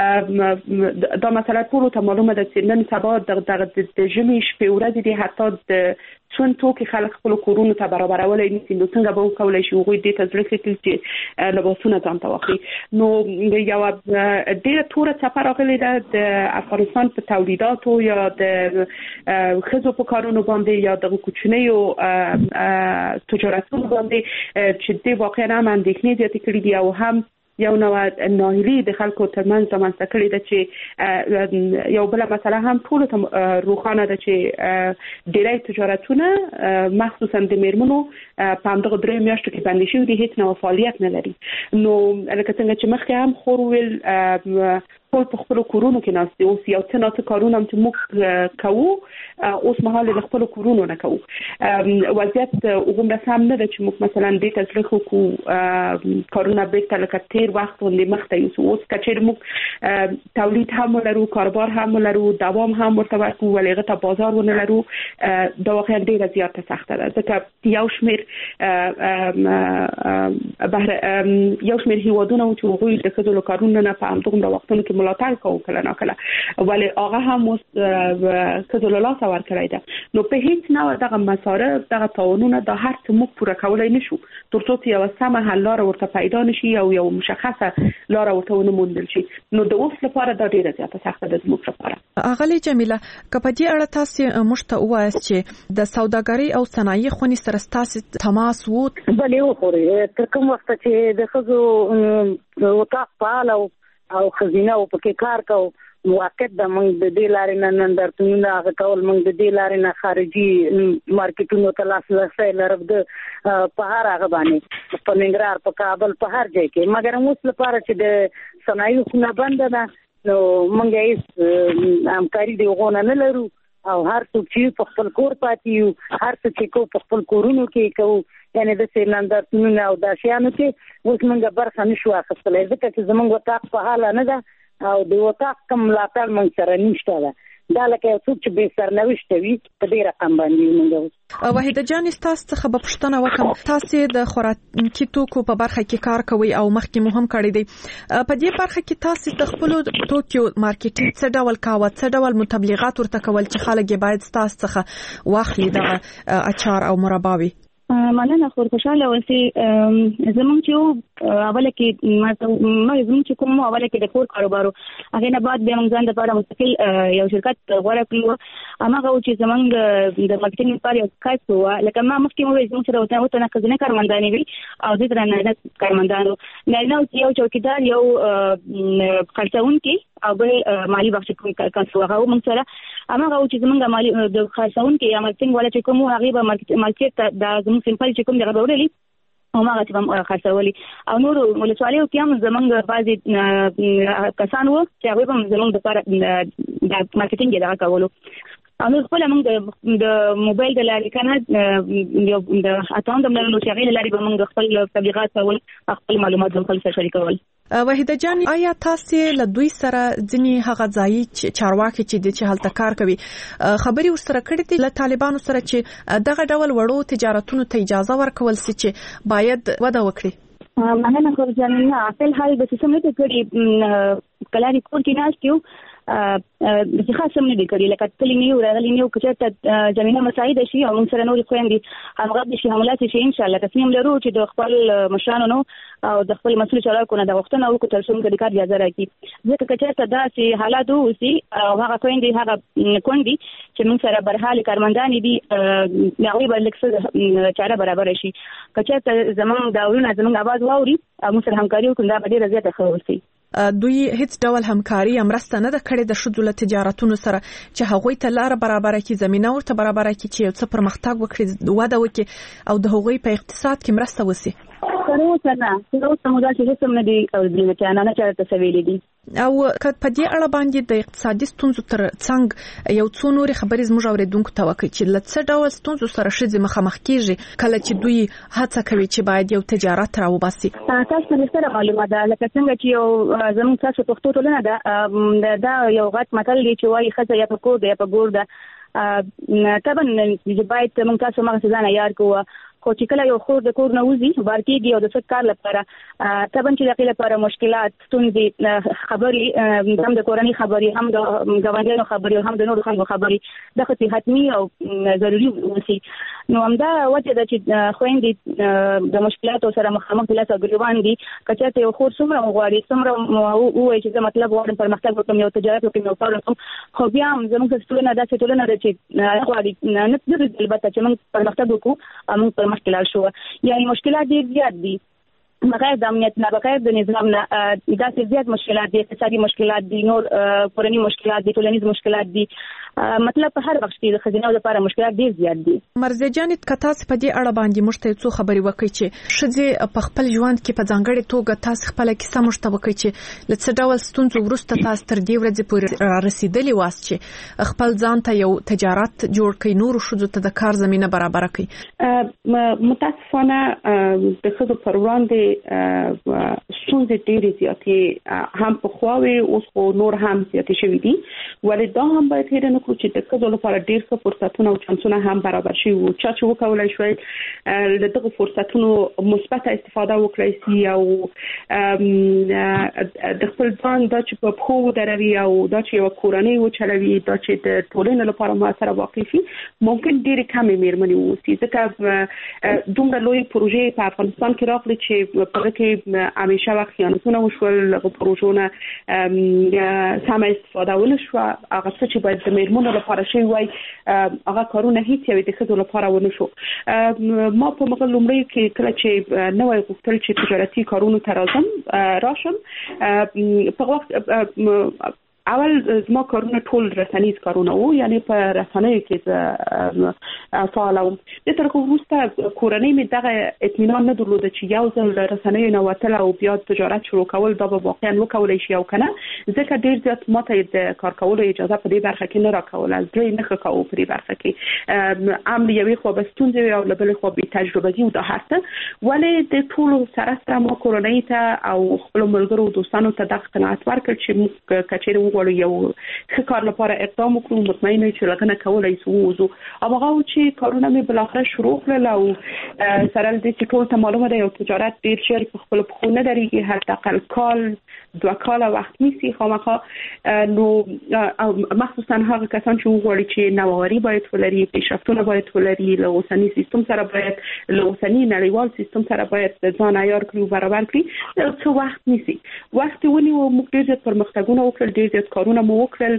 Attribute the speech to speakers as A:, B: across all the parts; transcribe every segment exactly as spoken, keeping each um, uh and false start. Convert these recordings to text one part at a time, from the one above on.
A: دا مسله ټول ته معلومه ده چې نن سبا د د ژمي شپې ورځې دي حتی د څون توکي خلک خپل کورونو ته برابرولای نشي، نو څنګه به وکولای شي هغوی دې ته زړه کېږي چې لباسونه ځان ته واخلي. نو یو ډېره توره څپه راغلې ده د افغانستان په تولیداتو یا د ښځو په کارونو باندې یا د کوچنیو تجارتونو باندې چې دې واقعا هم اندېښنې زیاتې کړي دي او هم یو نوع ناهیلي د خلکو ترمنځ رامنځته کړې ده چې یو بله مسله هم ټولو ته روښانه ده چې ډېری تجارتونه مخصوصا د میرمنو په همدغه دریو میاشتو کې بندي شوي دي، هیڅ نوع فعالیت نه لري. نو لکه څنګه چې مخکې هم خور وویل ټول په خپل کورونو کې ناست دي، اوس یو څه ناڅه کارونه هم چې موږ کوو اوس مهال له خپل کورونو نه کوو. وضعیت هغومره سم نه ده چې موږ مثلا دې ته زړه وکړو کارونه بیرته لکه تېر وخت غوندې مخته یوسو. اوس که چېرې موږ تولید هم ولرو، کاروبار هم ولرو، دوام هم ورته ورکړو ولې هغه ته بازار ونه لرو، دا واقعا ډېره زیاته سخته ده. ځکه یو شمېر یو شمېر هیوادونه و چې هغوی د ښځو له کارونو نه په همدغومره وختونو کې ملاتړ کوو کله ناکله، ولې هغه هم اوس ښځو له لاسه ورکړی ده. نو په هیڅ نوع دغه مصارف دغه تاوانونه دا هر څه موږ پوره کولی نشو تر څو چې یوه سمه حل لاره ورته پیدا نشي او یو مشخصه لاره ورته ونه موندل شي. نو د اوس لپاره دا ډېره زیاته سخته ده زموږ لپاره.
B: اغلې جمیله، که په دې اړه تاسې موږ ته ووایاست چې د سوداګرۍ او صنایع خونې سره ستاسې تماس و؟
C: بلې وخورې تر کوم وخته چې د ښځو وطاق فعال او خزینه او پکې کار کوو موقت د موږ د دې لارې نه نندارتونونه هغه کول، موږ د دې لارې نه خارجي مارکیټونو ته لاسرسی لرو د په هر هغه باندې په ننګرهار، په کابل، په هر ځای کې. مګر اوس لپاره چې د صنایعو خونه بنده ده نو موږ هېڅ همکاري د هغو نه نه لرو او هر څوک چې په خپل کور پاتې یو، هر څه چې کوو په خپل کورونو کې کوو. یعنې داسې نندارتونونه او دا شیانو کې اوس موږ برخه نه شو اخیستلی ځکه چې زموږ وطاق فعاله نه ده او د وطاق کوم ملاتړ موږ سره نشته ده. دا لکه یو څوک چې بې سرنوشته وي په دې رقم باندې موږ.
B: وحیده جانې، ستاسو څخه به پوښتنه وکړم، تاسې د خوراکي توکو په برخه کې کار کوئ او مخکې مو هم کړی دی. په دې برخه کې تاسې د خپلو توکو مارکیټینګ څه ډول کاوه، څه ډول متبلیغات ورته کول چې خلک یې باید ستاسو څخه واخلي دغه اچار او مرباوي؟
D: مننه. خور خوشاله اوسئ. زموږ چې اوله کې ما زموږ چې کوم اوله کې د کور کاروبارو هغه نه بعد بیا موږ ځان لپاره مستقل یو شرکت غوړه کړو. هغه چې زموږ د مارکیټینګ لپاره یو کس و، لکه ما مخکې مو ویل چې موږ سره وته نه کارمندان وي او د درنه نه کارمندانو نه نو یو چوکیدار، یو خرڅونکي او بل مالی بخش کوم کسو هغه موږ سره هغه چې زموږ مالی د خرڅونکي یا مارکیټینګ ولا چې کوم هغه به مارکیټ د زموږ سیمپل چې کوم دغه ډولې او هغه چې هم خرڅولي او نور ولسوالیو کې هم زموږ بعضې کسان وو چې هغوی به هم زموږ دپاره د مارکیټینګ یې دغه کولو او نور خپله موږ د موبایل د لارې که نه یو د اکاونټ هم لرلو چې هغې له لارې به موږ خپل تبلیغات کول، خپل معلومات هم خپل سره شریکول.
B: وحیده جان، آیا تاسې له دوی سره ځینې هغه ځایي چارواکي چې دي چې هلته کار کوي خبرې ورسره کړې دي له طالبانو سره چې دغه ډول وړو تجارتونو ته اجازه ورکول سي چې باید وده وکړي؟
D: مننه خور جان. نه فی الحال به څه نه کړي، کله چې کور کې ناست یو چې خاص هم نه دي کړي، لکه تللی نه یو راغلی نه یو که چېرته زمینه مساعده شي او موږ سره نورې خویندې همغږې شي هملاسې شي انشاءالله تصمیم لرو چې د خپل مشرانو نه او د خپل مسؤل چارواکو نه د غوښتنه وکړو تر څو موږ د کار اجازه راکړي. ځکه که چېرته داسې حالات واوسي او هغه خویندې هغه کونډې چې موږ سره برحالې کارمندانې دي د هغوی به لږ څه چاره برابره شي. که چېرته زموږ دا ورونه زموږ اواز واوري او موږ سره همکاري وکړو دا به ډېره زیاته ښه اوسي.
B: دوی هیڅ ډول همکاري یا مرسته نه ده کړې د ښځو له تجارتونو سره چې هغوی ته لاره برابره کړي، زمینه ورته برابره کړي چې یو څه پرمختګ وکړي، وده وکړي او د هغوی په اقتصاد کې مرسته وسي؟
D: تر اوسه نه، تر اوسه مو داسې هېڅ هم نه دي اورېدلي چې انا نه چاته څه ویلي دي.
B: او که په دې اړه باندې د اقتصادي ستونزو تر څنګ یو څو نورې خبرې زموږ اورېدونکو ته وکړي چې له څه ډول ستونزو سره ښځې مخامخ کېږي کله چې دوی هڅه کوي چې باید یو تجارت راوباسي؟
D: تاسو ته بهتره معلومه ده، لکه څنګه چې یو زموږ تاسو پښتو ټولنه ده دا یو غټ متل دی چې وایي ښځه یا په کور ده یا په ګور ده. طبعا باید موږ تاسو مغه ځان عیار کوو خو چې کله یو خور د کور نه وځي بار کېږي او د څه کار لپاره طبعا چې د لپاره مشکلات ستونزې خبرې هم د کورنۍ خبرې هم د ګاونډیانو خبرې هم د نورو خلکو خبرې د خطي حتمي او ضروري وسی نو همدا وجه ده چې خويندې د مشکلاتو سره مخامخ دي لاسه ګریوان دي کچته یو خور څومره غواړي څومره وایي چې مطلب غواړم پرمختګ وکړم یو تجارت وکړم یو کار وکړم خو بیا هم زموږ ټولنه داسې ټولنه ده چې غواړي نه نه البته چې موږ پرمختګ وکړو موږ پرمختګ لا شو یعنی مشکلات ډېر زیات دي بغیر د امنیت نه بغیر د نظام نه داسې زیات مشکلات دي اقتصادي مشکلات دي نور کورنۍ مشکلات دي ټولنیز مشکلات دي مطلب په هر وخت کې د خزینه لپاره مشکلات ډیر زیات دي.
B: مرزه جان کتاس په دې اړه باندې مشته څو خبري وکړي چې شذ په خپل ژوند کې په ځانګړي توګه تاسو خپل کیسه مشته وکړي چې لڅ ډول ستونزو ورسته تاسو تر دې ورځې پورې رسیدلی واس چې خپل ځان ته یو تجارت جوړ کړئ نور شذ ته د کار زمينه برابر کړئ.
A: متاسفانه د خزو پر وړاندې ستونزې ډېرې زیاتې هم په خواوي اوس خو نور هم زیاتې شوې دي ولې دا هم باید هېر نه کړو چې د کډو لپاره ډېر څه فرصتونه او چانسونه هم برابر شي او چا چې وکولای شوی له دغه فرصتونو مثبت استفاده وکړي سي او د خپل ځان د چې په خو دروي او د چې یو کورنۍ و چلوي د چې د ټولنې لپاره موثر واقع شي ممکن ډېر کم میرمنې وسی ځکه دومره لوی پروژې په افغانستان کې راغلي چې په کې همیشه وخت خیانتونه وشول له پروژونه سم استفاده ونشو هغه څه چې باید د میرمنو لپاره شي وای هغه کارونه هیڅ یو د خدو لپاره ونشو. ما په مغل لومړی کې کله چې نوې غوښتل چې تجارتي کارونه ترازم راشم په وخت اول زما کارونه ټول رسنیز کارونه وو یعنی په رسنیو کې فعال وم د تر کوم وروسته کورنۍ مې دغه اطمینان نه درلود چې یو ځل رسنیو نه وتل او بیا تجارت شروع کول دا به واقعا وکولای شي او کنه ځکه ډیر زیات ماته د کار کولو اجازه په دې برخه کې نه راکول از درې نه خکاو په دې برخه کې امر یوې خو بستونځي او بل خو به تجربه‌ای او د هرته ولې د ټولو سره سره مو کورنۍ ته او خپل ملګرو دوستانو ته د قناعت ورکړ چې موږ کچېره وړو یو ښه کار لپاره اقدام وکړو مطمئنه چې لګنه کولای شو وزو هغه چې کارونه مې بل اخر شروع کړل او سره د چې ټول ته معلومه ده یو تجارت ډیر شر په خپل خو نه درېږي هر تقل کال دوه کال وخت نیسي خامخا نو مخصوصا هغه کسان چې وغواړي چې نوآوری باید ولري پیشرفتونه باید ولري له اوسنی سیستم سره باید له اوسنی نړیوال سیستم سره باید ځان عیار کړو برابر کړي څو وخت نیسي وخت ونی او موږ ډیر پرمختګونه وکړل ډیر زیات کارونه مو وکړل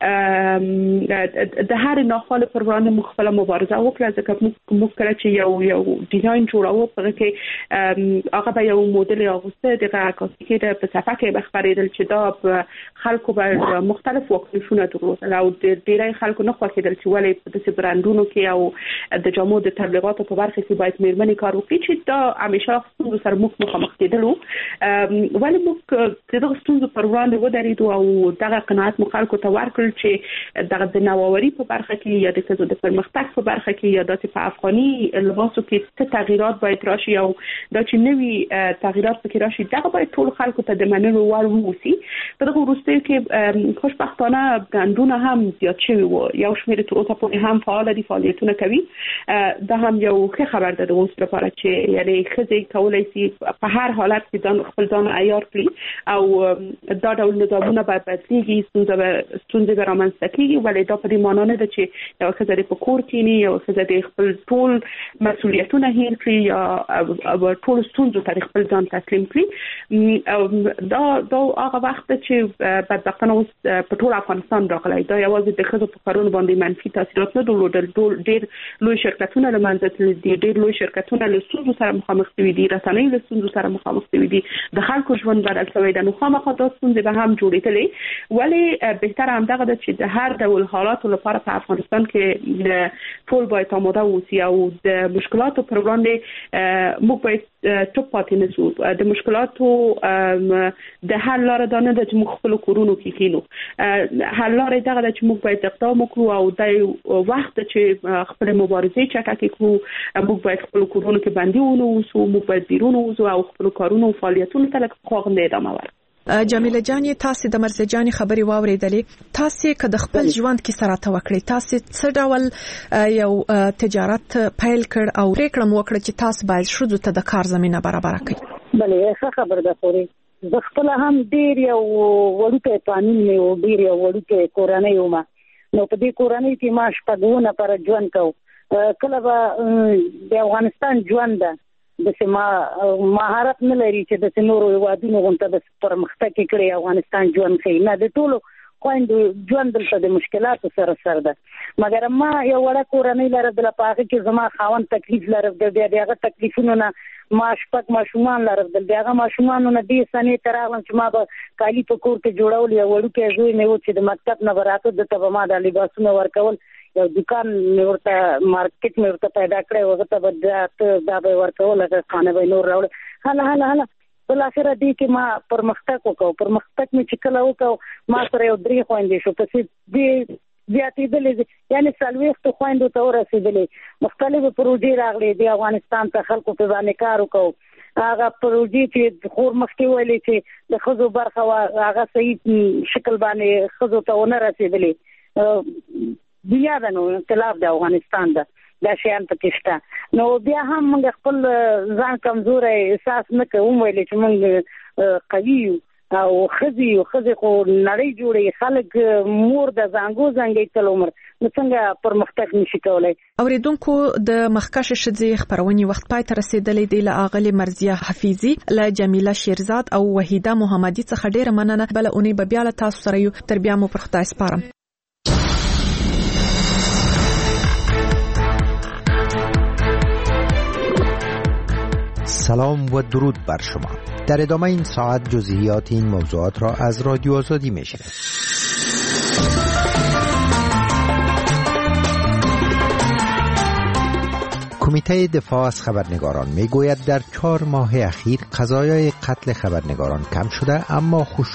A: د هر ناخاله پر وړاندې مخفله مبارزه وکړه ځکه موږ کله چې یو یو ډیزاین جوړاوه په کې هغه به یو موډل اغوسته دغه عکاسي کې په صفحه کې بخبرېدل چې دا خلکو به مختلف واکنشونه درلودل او ډیری خلکو نه خوښیدل چې ولې په داسې برانډونو کې او د جامو د تبلیغاتو په برخه کې باید میرمنې کار وکړي چې دا همیشه ستونزو سره موږ مخامخ کېدلو ولې موږ دغه ستونزو پر وړاندې ودرېدو او دغه قناعت مو خلکو ته ورکړل چې دغه د نوآوری په برخه کې یا د ښځو د پرمختګ په برخه کې یا د په افغاني لباسو کې څه تغیرات باید راشي او دا چې نوي تغیرات پکې راشي دغه باید ټول خلکو ته د منلو وړ ووسی په دغه وروستیو کې خوشبختانه ګاندونه هم زیات شوي وو یو شمېر تر اوسه پورې هم فعال دي فعالیتونه کوي دا هم یو ښه خبر ده د اوس لپاره چې یعنی ښځې کولی شي په هر حالت کې ځان خپل ځان عیار کړي او دا ډول نظامونه باید بدلېږي ستونزه به ستونزې به رامنځته کېږي ولې دا په دې معنا نه ده چې یو ښځه دې په کور کښېني یو ښځه دې خپل ټول مسؤلیتونه هېر کړي یا ټول ستونزو ته خپل ځان تسلیم کړي دا دا هغه وخت چې بدبختانه اوس په ټول افغانستان راغلی دا یوازې د ښځو په کارونو باندې منفي تاثیرات نه درلودل ډېر لوی شرکتونه له منځه تللي دي ډېر لوی شرکتونه له ستونزو سره مخامخ شوي دي رسنۍ له ستونزو سره مخامخ شوي دي د خلکو ژوند بدل شوی دی نو خامخا دا ستونزې به هم جوړېدلې ولې بهتره همدغه ده چې د هر ډول حالاتو لپاره په افغانستان کې ټول باید آماده واوسي او د مشکلاتو پر وړاندې موږ باید ټوپ پاتې نه شو د مشکلاتو د حل لاره دا نه ده چې موږ خپل کورونو کې کینو حل لاره دغه ده چې موږ باید اقدام وکړو او د وخت چې خپل مبارزې چټکې کړو موږ باید خپل کورونو کې بندي ونوسو موږ باید بیرون ووځو او خپل کارونو او فعالیتونو ته لکه خواغنده ادامه ورکړو.
B: جمیله جان تاسو د مرزي جان خبري واوریدلې تاسو که د خپل ژوند کې سره توکړی تاسو څه ډول یو تجارت پیل کړ او پریکړه مو وکړه چې تاسو باید شروع ته د کار زمينه برابر کړئ؟
C: بلې ښه خبر ده خوري زه خپل هم ډیر یو وړوکی قانون مې و ډیر یو وړوکی کورنۍ وم نو په دې کورنۍ کې ما شپږونه پر ژوند کو کله به د افغانستان ژوند ده د سما مهارت نه لري چې د نورو هیوادونو غونډه د پرمختګ کړي افغانستان ژوند کوي نه د ټولو خويندو ژوند دلته د مشکلاتو سره سره ده مګر ما یو وړه کورنۍ لرم د لپاره چې زما خاوند تکلیف لرم د بیا دغه تکلیفونو نه ما شپږ ماشومان لرم د دغه ماشومانو نه دې سنې تراغلم چې ما به کالی په کور کې جوړول یو وړوکی زوی مې و چې د مکتب نه براته د تبه ما د لباسونو ورکول یو دکان مې ورته مارکیټ مې ورته پیدا کړی وغه ته به دا به ورکول هغه خانه به نور راول هله هله هله بل اخر دې کې ما پرمختګ وکاو پرمختګ مې چې کله وکاو ما سره یو درې خويندې شو پسې دې زیاتېدلې یعنی څلوېښت خويندو ته ورسېدلې مختلفو پروژې راغلي د افغانستان ته خلکو په باندې کار وکاو هغه پروژې چې خور مخکې ویلې چې د خزو برخه هغه صحیح شکل باندې خزو ته ونه رسېدلې بیا د نو انقلاب د افغانستان ده دا شیان پکې شته نو بیا هم موږ خپل ځان کمزوري احساس نه کوم ویل چې موږ قوي او خزي او خزي خو نړۍ جوړي خلک مور د زنګو زنګي تل عمر نو څنګه پرمختګ نشي کولای.
B: اوریدونکو د مخکښ شذې خبرونې وخت پای ته رسیدلې دی له اغلی مرزیه حفیظي له جمیله شیرزاد او وحیده محمدي څخه ډیره مننه بل اونې به بیا له تاسو سره یو تر بیا مو پر خدای سپارم.
E: سلام و درود بر شما. در ادامه این ساعت جزئیات این موضوعات را از رادیو آزادی میشنوید. کمیته دفاع از خبرنگاران میگوید در چهار ماه اخیر قضایای قتل خبرنگاران کم شده اما